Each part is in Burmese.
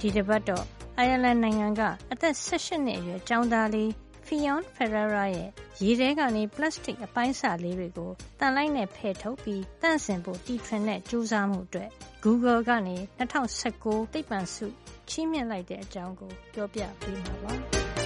ဒီတစ်ပတ်တော့အိုင်ယာလန်နိုင်ငံကအသက်18နှစ်အရွယ်ကျောင်းသားလေး Fiona Ferreira ရဲ့ရေထဲကနေပလတ်စတစ်အပိုင်းအစလေးတွေကိုတန်လိုက်နဲ့ဖယ်ထုတ်ပြီးတန့်စင်ဖို့တီထွင်တဲ့ကြိုးစားမှုအတွက် Google ကနေ2019သိပ္ပံဆုချီးမြှင့်လိုက်တဲ့အကြောင်းကိုပြောပြပေးမှာပါ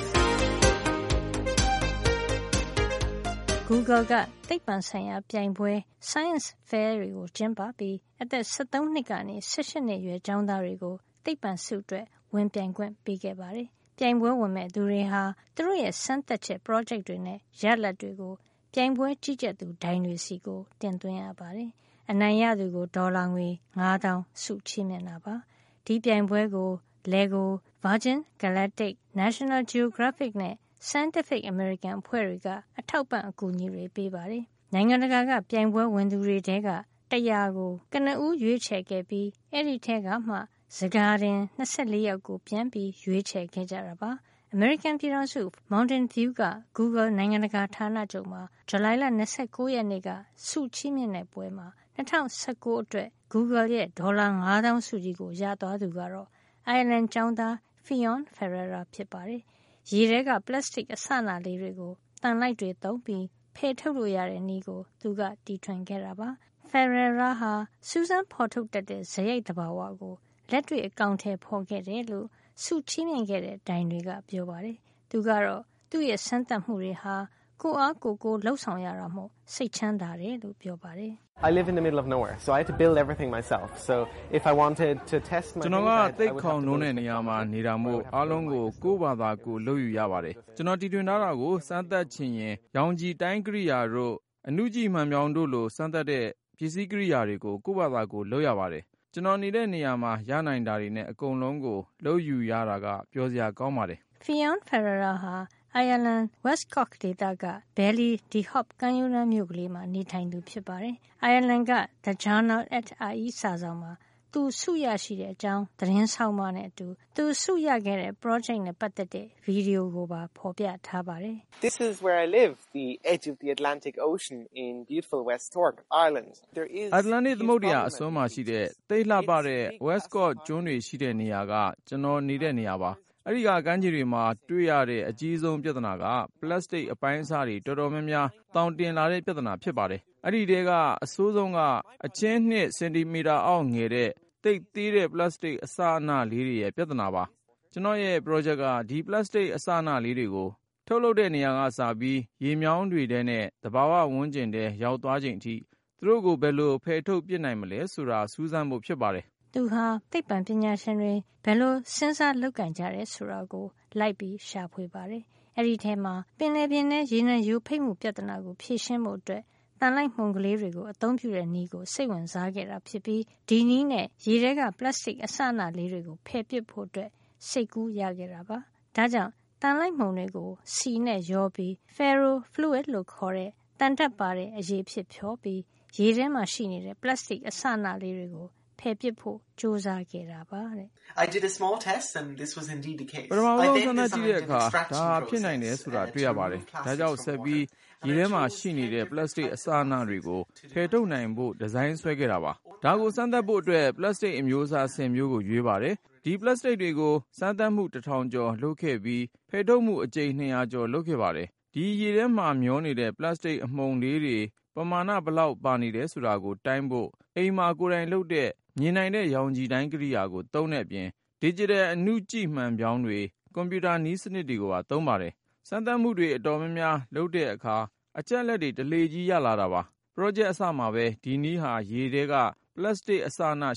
။ Google ကသိပ္ပံဆိုင်ရာပြိုင်ပွဲ Science Fair တွေကိုကျင်းပပြီးအသက်13နှစ်ကနေ18နှစ်အရွယ်ကျောင်းသားတွေကိုသိပ္ပံဆုအတွက်ဝင်ပြိုင်ခွင့်ပေးခဲ့ပါတယ်။ပြိုင်ပွဲဝင်မဲ့သူတွေဟာသူတို့ရဲ့စမ်းသပ်ချက် project တွေနဲ့ရလဒ်တွေကိုပြိုင်ပွဲကြီးကြပ်သူဒိုင်တွေစီကိုတင်သွင်းရပါတယ်။အနိုင်ရသူကိုဒေါ်လာငွေ $5,000 ဆုချီးမြှင့်တာပါ။ဒီပြိုင်ပွဲကို Lego, Virgin Galactic, National Geographic နဲ့ Scientific American အဖွဲ့တွေကအထောက်ပံ့အကူအညီတွေပေးပါတယ်။နိုင်ငံတကာကပြိုင်ပွဲဝင်သူတွေထဲက100ကိုကနဦးရွေးချယ်ခဲ့ပြီးအဲ့ဒီထဲကမှစကားတင်24ယောက်ကိုပြန်ပြီးရွေးချယ်ခဲ့ကြတာပါ။ American ပြည်ထောင်စု Mountain View က Google နိုင်ငံတကာဌာနချုပ်မှာဇူလိုင်လ29ရက်နေ့ကဆုချီးမြှင့်တဲ့ပွဲမှာ2019အတွက် Google ရဲ့ဒေါ်လာ $5,000 ဆုကြီးကိုရသွားသူကတော့အိုင်ယာလန်ကျောင်းသား Fiona Ferreira ဖြစ်ပါတယ်။ရေထဲကပလတ်စတစ်အစအနလေးတွေကိုသံလိုက်တွေသုံးပြီးဖယ်ထုတ်လို့ရတဲ့နည်းကိုသူကတီထွင်ခဲ့တာပါ။ Ferreira ဟာစူးစမ်းဖော်ထုတ်တတ်တဲ့ဇယိုက်သဘာဝကိုလက်တွေ့အကောင်ထည်ဖော်ခဲ့တယ်လို့ဆုချီးမြှင့်ခဲ့တဲ့ဒိုင်တွေကပြောပါတယ်။သူကတော့သူ့ရဲ့စမ်းသပ်မှုတွေဟာကိုအားကိုယ်လှုပ်ဆောင်ရတာမို့စိတ်ချမ်းသာတယ်လို့ပြောပါတယ်။ I live in the middle of nowhere, so I had to build everything myself. So if I wanted to test my ကျွန်တော်ကသိပ်ခေါင်နှုံးတဲ့နေရာမှာနေတာမို့အားလုံးကိုကိုယ့်ဘာသာကိုယ်လုပ်ယူရပါတယ်။ကျွန်တော်တီထွင်ထားတာကိုစမ်းသပ်ချင်ရင်ရောင်ခြည်တိုင်းကိရိယာတို့အနုကြည်မှန်ပြောင်းတို့လိုစမ်းသပ်တဲ့ပစ္စည်းကိရိယာတွေကိုကိုယ့်ဘာသာကိုယ်လုပ်ရပါတယ်။ကျွန်တော်နေတဲ့နေရာမှာရနိုင်တာတွေနဲ့အကုန်လုံးကိုလုပ်ယူရတာကပျော်စရာကောင်းပါတယ်။ Fiona Ferreira ဟာအိုင်ယာလန် West Cork ဒေသက Ballydehob ကမ်းရိုးတန်းမြို့ကလေးမှာနေထိုင်သူဖြစ်ပါတယ်။အိုင်ယာလန်က The Journal@IE စာစောင်မှာသူဆုရရှိတဲ့အကြောင်းသတင်းဆောင်းပါးနဲ့အတူသူဆုရခဲ့တဲ့ project နဲ့ပတ်သက်တဲ့ဗီဒီယိုကိုပါဖော်ပြထားပါတယ်။ This is where I live, the edge of the Atlantic Ocean in beautiful West Cork, Ireland. There is Atlantic သမုဒ္ဒရာအစွန်းမှာရှိတဲ့သိပ်လှပတဲ့ West Cork ကျွန်းတွေရှိတဲ့နေရာကကျွန်တော်နေတဲ့နေရာပါ။အဲဒီကကမ်းခြေတွေမှာတွေ့ရတဲ့အကြီးဆုံးပြဿနာကပလတ်စတစ်အပိုင်းအစတွေတော်တော်များများတောင်တင်လာတဲ့ပြဿနာဖြစ်ပါတယ်။အဲဒီတဲကအဆိုးဆုံးကအချင်း2 စင်တီမီတာအောက်ငယ်တဲ့သိပ်သေးတဲ့ပလတ်စတစ်အစအနလေးတွေရဲ့ပြဿနာပါ။ကျွန်တော်ရဲ့ project ကဒီပလတ်စတစ်အစအနလေးတွေကိုထုတ်လုပ်တဲ့နေရာကစပြီးရေမြောင်းတွေထဲနဲ့သဘာဝဝန်းကျင်ထဲရောက်သွားချိန်အထိသူတို့ကိုဘယ်လိုဖယ်ထုတ်ပစ်နိုင်မလဲဆိုတာစူးစမ်းဖို့ဖြစ်ပါတယ်။သူဟာသိပ္ပံပညာရှင်တွေဘယ်လိုစဉ်းစားလုပ်ကင်ကြတယ်ဆိုတာကိုလိုက်ပြီးရှာဖွေပါတယ်။အဲဒီထဲမှာပင်လယ်ပြင်ထဲရေနံယိုဖိတ်မှုပြဿနာကိုဖြေရှင်းဖို့အတွက်တန်လိုက်မှုန်ကလေးတွေကိုအသုံးပြုတဲ့နည်းကိုစိတ်ဝင်စားခဲ့တာဖြစ်ပြီးဒီနည်းနဲ့ရေထဲကပလတ်စတစ်အစအနလေးတွေကိုဖယ်ပစ်ဖို့အတွက်စိတ်ကူးရခဲ့တာပါ။ဒါကြောင့်တန်လိုက်မှုန်တွေကိုစီနဲ့ရောပြီး ferrofluid လို့ခေါ်တဲ့တန်တက်ပါတဲ့အရည်ဖြစ်ဖြောပြီးရေထဲမှာရှိနေတဲ့ပလတ်စတစ်အစအနလေးတွေကိုဖယ်ပစ်ဖို့ကြိုးစားခဲ့တာပါတဲ့ I did a small test and this was indeed the case. ပထမဆုံးစမ်းသပ်ကြည့်တဲ့အခါဒါဖြစ်နိုင်တယ်ဆိုတာတွေ့ရပါတယ်။ဒါကြောင့်ဆက်ပြီးရေထဲမှာရှိနေတဲ့ပလတ်စတစ်အစအနတွေကိုဖယ်ထုတ်နိုင်ဖို့ဒီဇိုင်းဆွဲခဲ့တာပါ။ဒါကိုစမ်းသပ်ဖို့အတွက်ပလတ်စတစ်အမျိုးအစား10မျိုးကိုရွေးပါတယ်။ဒီပလတ်စတစ်တွေကိုစမ်းသပ်မှု1000ကျော်လုပ်ခဲ့ပြီးဖယ်ထုတ်မှုအကြိမ်200ကျော်လုပ်ခဲ့ပါတယ်။ဒီရေထဲမှာမျောနေတဲ့ပလတ်စတစ်အမှုန်လေးတွေပမာဏဘယ်လောက်ပါနေတယ်ဆိုတာကိုတိုင်းဖို့အိမ်မှာကိုယ်တိုင်လုပ်တဲ့မြင်နိုင်တဲ့ရောင်ခြည်တိုင်းကိရိယာကိုသုံးတဲ့အပြင် digital အနုကြည့်မှန်ပြောင်းတွေကွန်ပျူတာနည်းစနစ်တွေကိုပါသုံးပါတယ်။စမ်းသပ်မှုတွေအတော်များများလုပ်တဲ့အခါအချက်လက်တွေတလေကြီးရလာတာပါ။ project အစမှာပဲဒီနည်းဟာရေထဲကပလတ်စတစ်အစအန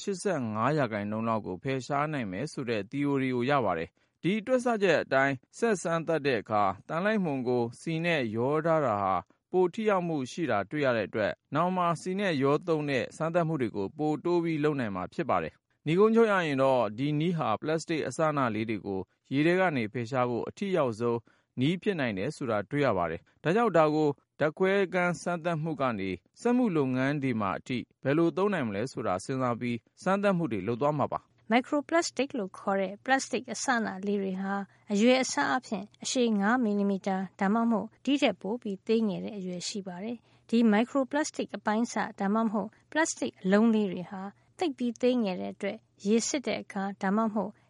85%လောက်ကိုဖယ်ရှားနိုင်မယ်ဆိုတဲ့ theory ကိုရပါတယ်။ဒီတွက်ဆချက်အတိုင်းဆက်စမ်းသပ်တဲ့အခါတန်လိုက်မှုန်ကိုစီနဲ့ရောထားတာဟာပိုထိရောက်မှုရှိတာတွေ့ရတဲ့အတွက်နောက်မှာစီနဲ့ရောသုံးတဲ့စမ်းသပ်မှုတွေကိုပိုတိုးပြီးလုပ်နိုင်မှာဖြစ်ပါတယ်။ဒီကုန်းချုပ်ရရင်တော့ဒီနည်းဟာပလတ်စတစ်အစအနလေးတွေကိုရေထဲကနေဖယ်ရှားဖို့အထိရောက်ဆုံးနည်းဖြစ်နိုင်တယ်ဆိုတာတွေ့ရပါတယ်။ဒါကြောင့်ဒါကိုဓာတ်ခွဲခန်းစမ်းသပ်မှုကနေစက်မှုလုပ်ငန်းတွေမှာအထိဘယ်လိုသုံးနိုင်မလဲဆိုတာစဉ်းစားပြီးစမ်းသပ်မှုတွေလုပ်သွားမှာပါ။ Microplastic လို့ခေါ်တဲ့ပလတ်စတစ်အစအနလေးတွေဟာအရွယ်အစားအဖြစ်အရှည်9 မီလီမီတာဒါမှမဟုတ်ဒီထက်ပိုပြီးသေးငယ်တဲ့အရွယ်ရှိပါတယ်။ဒီ microplastic အပိုင်းအစဒါမှမဟုတ်ပလတ်စတစ်အလုံးလေးတွေဟာသိပ်ပြီးသေးငယ်တဲ့အတွက်ရေစစ်တဲ့အခါဒါမှမဟုတ်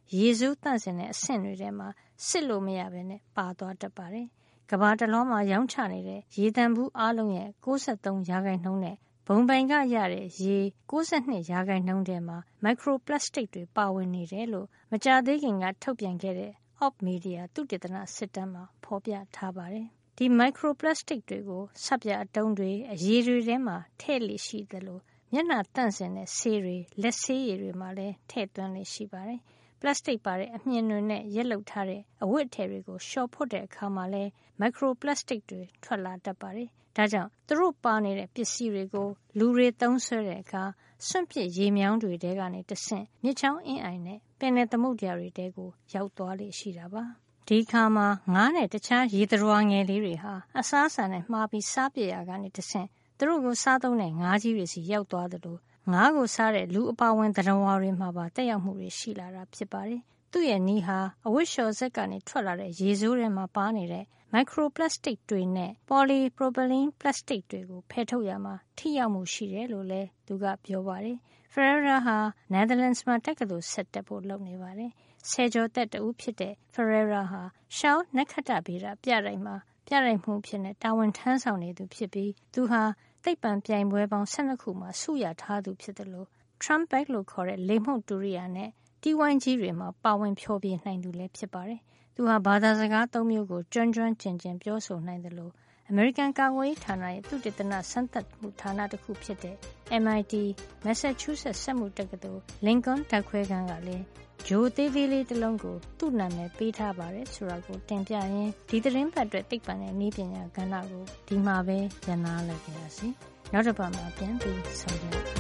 ရေစိုးသန့်စင်တဲ့အဆင့်တွေထဲမှာစစ်လို့မရဘဲနဲ့ပါသွားတတ်ပါတယ်။ကမ္ဘာတလွှားမှာရောင်းချနေတဲ့ရေသန့်ဘူးအားလုံးရဲ့ 93% နဲ့ဘုံပိုင်ကရတဲ့ရေ 92% ထဲမှာ microplastic တွေပါဝင်နေတယ်လို့မကြာသေးခင်ကထုတ်ပြန်ခဲ့တဲ့ Op Media သုတေသနစစ်တမ်းမှာဖော်ပြထားပါတယ်။ဒီ microplastic တွေကိုဆပ်ပြာအတုံးတွေအရည်တွေထဲမှာထည့်လေရှိသလိုမျက်နှာတန့်စင်တဲ့ဆေးတွေလက်ဆေးရည်တွေမှာလည်းထည့်သွင်းလေရှိပါတယ်။ပလတ်စတစ်ပါတဲ့အမြှင်တွေနဲ့ရက်လုပ်ထားတဲ့အဝတ်အထည်တွေကိုလျှော်ဖွတ်တဲ့အခါမှာလည်း microplastic တွေထွက်လာတတ်ပါတယ်။ဒါကြောင့်သူတို့ပါနေတဲ့ပစ္စည်းတွေကိုလူတွေသုံးစွဲတဲ့အခါစွန့်ပစ်ရေမြောင်းတွေထဲကနေတဆင့်မြစ်ချောင်းအင်းအိုင်နဲ့ပင်လယ်သမုဒ္ဒရာတွေထဲကိုရောက်သွားလေရှိတာပါ။ဒီအခါမှာငါးနဲ့တခြားရေသတ္တဝါငယ်လေးတွေဟာအစားအစာနဲ့မှားပြီးစားပစ်ရာကနေတဆင့်သူတို့ကိုစားသုံးတဲ့ငါးကြီးတွေစီရောက်သွားသလိုငါးကိုစားတဲ့လူအပါဝင်သတ္တဝါတွေမှာပါတက်ရောက်မှုတွေရှိလာတာဖြစ်ပါတယ်။သူ့ရဲ့နီးဟာအဝတ်လျှော်စက်ကနေထွက်လာတဲ့ရေဆိုးထဲမှာပါနေတဲ့ microplastic တွေနဲ့ polypropylene plastic တွေကိုဖယ်ထုတ်ရမှာထိရောက်မှုရှိတယ်လို့လည်းသူကပြောပါတယ်။ Ferreira ဟာ Netherlands မှာတက္ကသိုလ်ဆက်တက်ဖို့လုပ်နေပါတယ်။ဆယ်ကျော်သက်တဦးဖြစ်တဲ့ Ferreira ဟာ Shaw နက္ခတ္တဗေဒပြတိုက်မှာပြတိုက်မှုအဖြစ်တာဝန်ထမ်းဆောင်နေသူဖြစ်ပြီးသူဟာသိပ္ပံပြိုင်ပွဲပေါင်း12ခုမှာဆုရထားသူဖြစ်တယ်လို့ Trumpet လို့ခေါ်တဲ့လေမှုတ်တူရိယာနဲ့တီးဝိုင်းကြီးတွေမှာပါဝင်ဖျော်ဖြေနိုင်သူလည်းဖြစ်ပါတယ်။သူဟာဘာသာစကား3မျိုးကိုကျွမ်းကျွမ်းကျင်ကျင်ပြောဆိုနိုင်တယ်လို့အမေရိကန်ကာကွယ်ရေးဌာနရဲ့သုတေသနစမ်းသပ်မှုဌာနတစ်ခုဖြစ်တဲ့ MIT Massachusetts စက်မှုတက္ကသိုလ် Lincoln ဓာတ်ခွဲခန်းကလည်းဂျိုသေးသေးလေးတစ်လုံးကိုသူ့နာမည်ပေးထားပါတယ်ဆိုတာကိုတင်ပြရင်းဒီသတင်းပတ်အတွက်သိပ္ပံနဲ့နည်းပညာကဏ္ဍကိုဒီမှာပဲရနာလိုက်ပါရစေ။နောက်တစ်ပတ်မှာပြန်ပြီးဆုံကြပါ